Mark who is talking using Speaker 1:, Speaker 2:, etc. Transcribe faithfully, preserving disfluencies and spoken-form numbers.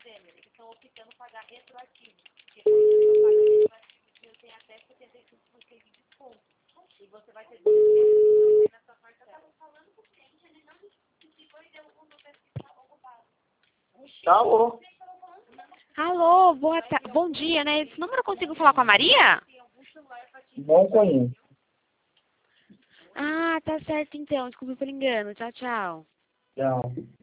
Speaker 1: Temer. Eles estão optando pagar retroativo. Porque quando você paga retroativo, você tem até setenta e cinco por cento de desconto. E você vai ter dois meses na sua parcela. Eu estava falando com o cliente, ele não me explicou e deu o número que estava ocupado.
Speaker 2: Alô?
Speaker 3: Alô, boa ta... bom dia, né? Esse número eu consigo falar com a Maria?
Speaker 2: Não conheço.
Speaker 3: Ah, tá certo então. Desculpa pelo engano. Tchau, tchau.
Speaker 2: Tchau.